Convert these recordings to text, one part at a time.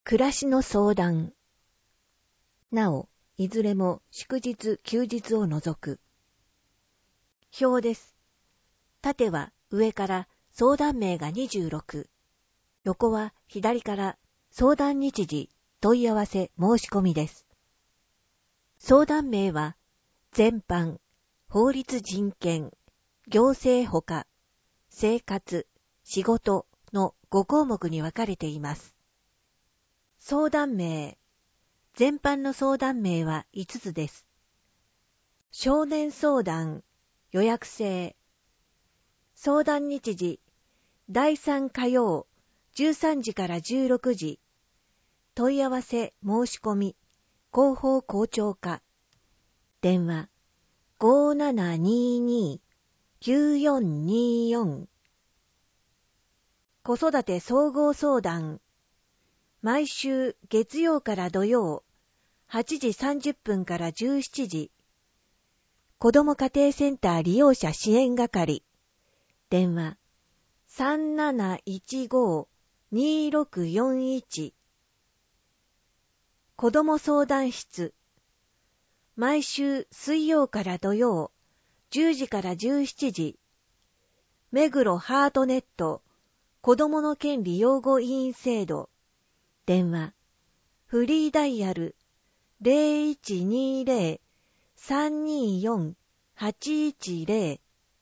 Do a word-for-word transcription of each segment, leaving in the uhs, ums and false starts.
暮らしの相談。なお、いずれも祝日休日を除く。表です。縦は上から相談名がにじゅうろく。横は左から相談日時、問い合わせ申し込みです。相談名は全般、法律人権、行政ほか、生活、仕事のご項目に分かれています。相談名。全般の相談名はいつつです。少年相談、予約制。相談日時、だいさん火曜、じゅうさんじからじゅうろくじ。問い合わせ申し込み、広報校長課。電話、ごーななにーにーきゅうよんにーよん。子育て総合相談。毎週月曜から土曜、はちじさんじゅっぷんからじゅうしちじ。子ども家庭センター利用者支援係。電話、さんなないちごーにーろくよんいち。子ども相談室。毎週水曜から土曜、じゅうじからじゅうしちじ。目黒ハートネット、子どもの権利擁護委員制度。電話、フリーダイヤル、ゼロいちにーゼロ さんにーよん はちいちゼロ。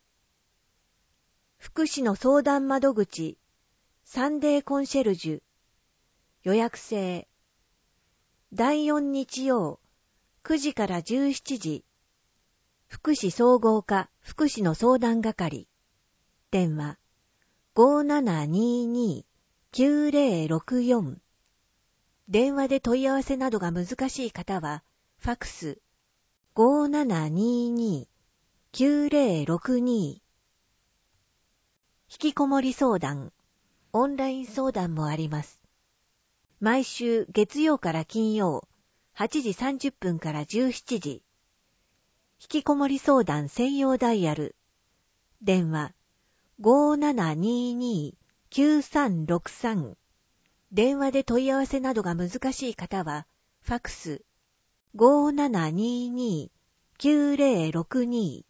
福祉の相談窓口、サンデーコンシェルジュ。予約制。だいよん日曜、くじからじゅうしちじ。福祉総合課福祉の相談係。電話、ごーななにーにーきゅうゼロろくよん。電話で問い合わせなどが難しい方は、ファクス、ごーななにーにーきゅうゼロろくに。引きこもり相談、オンライン相談もあります。毎週月曜から金曜、はちじさんじゅっぷんからじゅうしちじ。引きこもり相談専用ダイヤル。電話、ごーななにーにーきゅうさんろくさん。電話で問い合わせなどが難しい方は、ファクス、ごーななにーにーきゅうゼロろくに。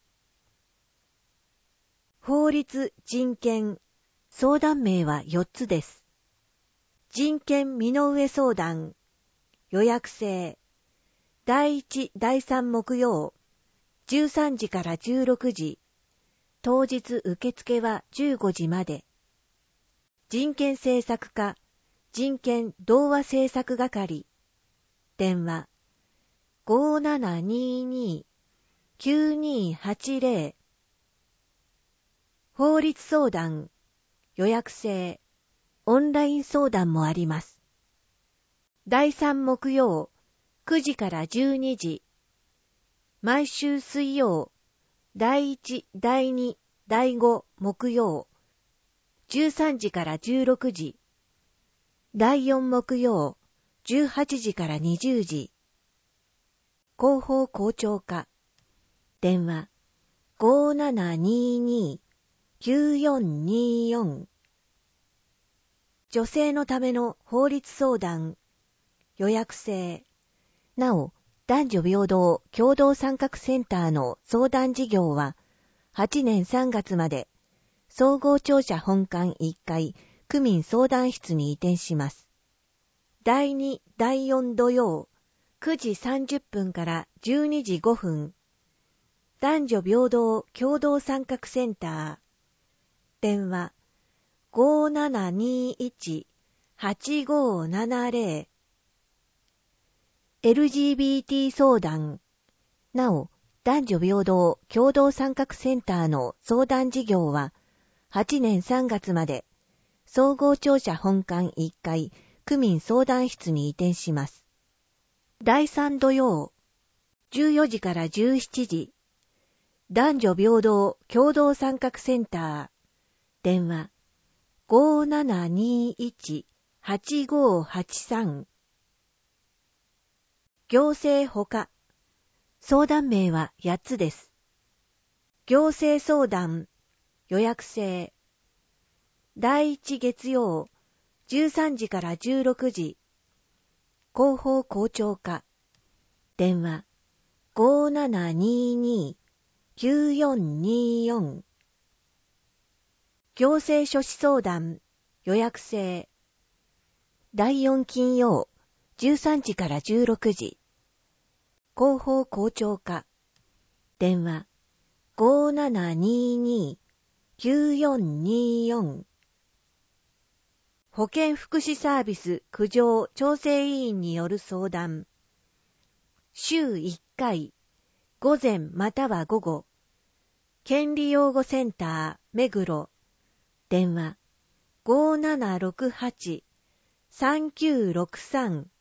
法律人権、相談名はよっつです。人権身の上相談、予約制。だいいち、だいさん木曜、じゅうさんじからじゅうろくじ。当日受付はじゅうごじまで。人権政策課、人権同和政策係。電話、ごーななにーにーきゅうにーはちゼロ。法律相談、予約制。オンライン相談もあります。だいさん木曜、くじからじゅうにじ。毎週水曜、だいいち、だいに、だいご木曜、じゅうさんじからじゅうろくじ。だいよん木曜、じゅうはちじからにじゅうじ。広報校長課。電話、ごーななにーにーきゅうよんにーよん。女性のための法律相談、予約制。なお、男女平等共同参画センターの相談事業は、はちねんさんがつまで、総合庁舎本館いっかい区民相談室に移転します。だいに、だいよん土曜、くじさんじゅっぷんからじゅうにじごふん。男女平等共同参画センター。電話、ごーななにーいち はちごーななゼロ。エルジービーティー 相談。なお、男女平等共同参画センターの相談事業は、はちねんさんがつまで、総合庁舎本館いっかい区民相談室に移転します。だいさん土曜、じゅうよじからじゅうしちじ。男女平等共同参画センター。電話、ごーななにーいち はちごーはちさん。行政ほか。相談名はやっつです。行政相談、予約制。だいいち月曜、じゅうさんじからじゅうろくじ。 広報校長課。電話 ごーななにーにーきゅうよんにーよん。行政書士相談予約制。だいよん金曜じゅうさんじからじゅうろくじ。広報校長課。電話 ごーななにーにーきゅうよんにーよん。保健福祉サービス苦情調整委員による相談。週いっかい、午前または午後。権利擁護センター目黒。電話 ごーななろくはちさんきゅうろくさん。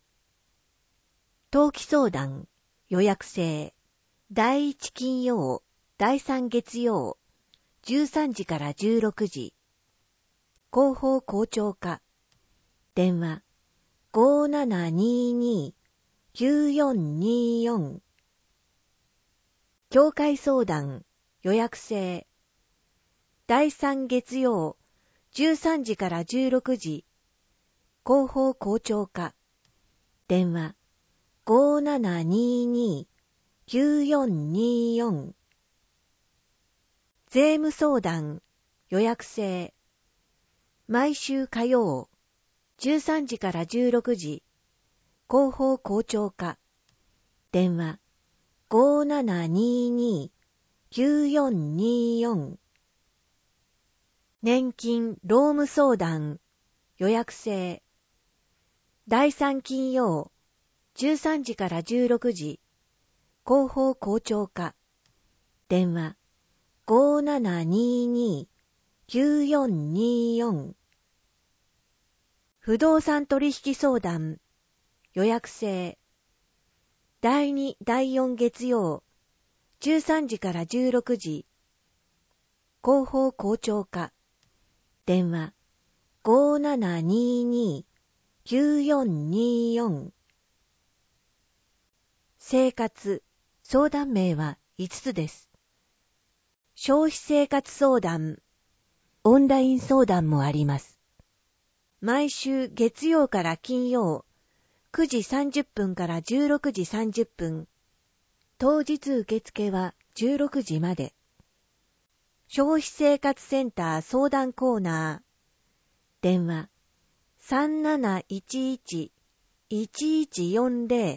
登記相談予約制。だいいち金曜、だいさん月曜、じゅうさんじからじゅうろくじ。広報校長課。電話 ごーななにーにーきゅうよんにーよん。協会相談予約制。だいさん月曜、じゅうさんじからじゅうろくじ。広報校長課。電話 ごーななにーにーきゅうよんにーよん。税務相談予約制。毎週火曜、じゅうさんじからじゅうろくじ。広報校長課。電話 ごーななにーにーきゅうよんにーよん。年金労務相談予約制。だいさん金曜、じゅうさんじからじゅうろくじ。広報校長課。電話 ごーななにーにーきゅうよんにーよん。不動産取引相談予約制。だいに、だいよん月曜、じゅうさんじからじゅうろくじ。広報校長課。電話 ごーななにーにーきゅうよんにーよん。生活相談名はいつつです。消費生活相談、オンライン相談もあります。毎週月曜から金曜、くじさんじゅっぷんからじゅうろくじさんじゅっぷん。当日受付はじゅうろくじまで。消費生活センター相談コーナー。電話 さんなないちいちいちいちよんぜろ。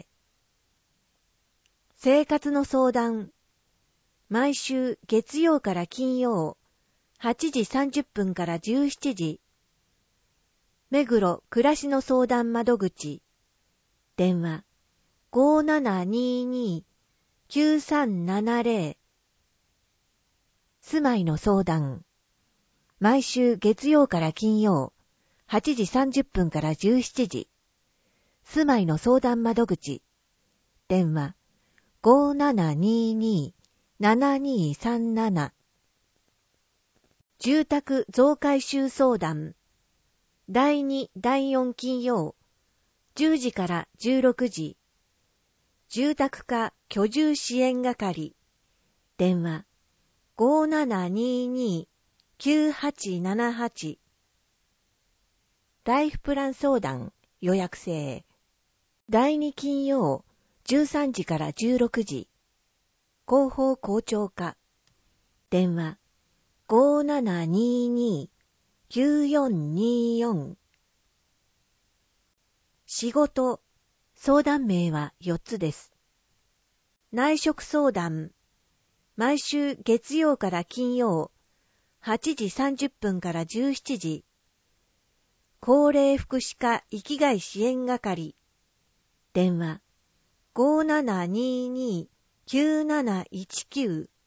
生活の相談。毎週月曜から金曜、はちじさんじゅっぷんからじゅうしちじ。目黒暮らしの相談窓口。電話 ごーななにーにーきゅうさんななぜろ。住まいの相談。毎週月曜から金曜、はちじさんじゅっぷんからじゅうしちじ。住まいの相談窓口。電話 ごーななにーにーななにーさんなな。住宅増改修相談。だいに、だいよん金曜、じゅうじからじゅうろくじ。住宅課居住支援係。電話 ごーななにーにーきゅうはちななはち。ライフプラン相談予約制。だいに金曜、じゅうさんじからじゅうろくじ。広報校長課。電話 ごーななにーにーきゅうよんにーよん。仕事相談名はよっつです。内職相談。毎週月曜から金曜、はちじさんじゅっぷんからじゅうしちじ。高齢福祉課生きがい支援係。電話 ごーななにーにーきゅうなないちきゅう。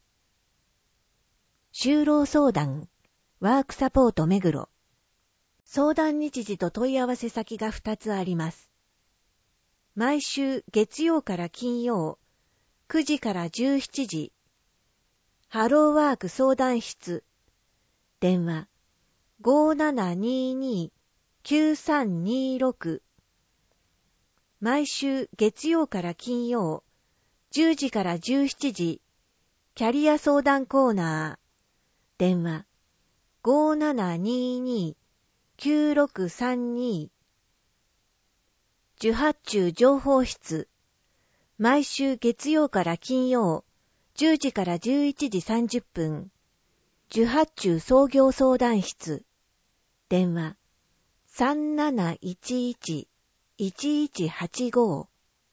就労相談。ワークサポート目黒。相談日時と問い合わせ先がふたつあります。毎週月曜から金曜、くじからじゅうしちじ。ハローワーク相談室。電話 ごーななにーにーきゅうさんにーろく。毎週月曜から金曜、じゅうじからじゅうしちじ。キャリア相談コーナー。電話 ごーななにーにーきゅうろくさんに。 受発注情報室、毎週月曜から金曜、じゅうじからじゅういちじさんじゅっぷん、受発注創業相談室、電話 さんなないちいちいちいちはちご、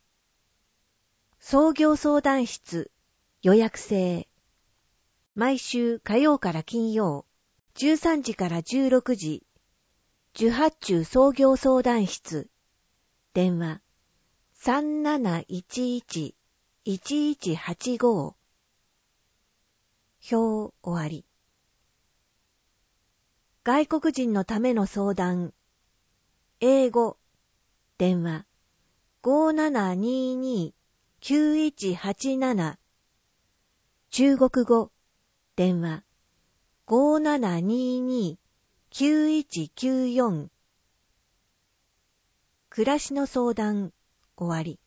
創業相談室予約制、毎週火曜から金曜、じゅうさんじからじゅうろくじ、受発注創業相談室、電話 さんなないちいちいちいちはちご、表終わり。外国人のための相談、英語、電話 ごーななにーにーきゅういちはちなな、中国語、電話 ごーななにーにーきゅういちきゅうよん、暮らしの相談、終わり。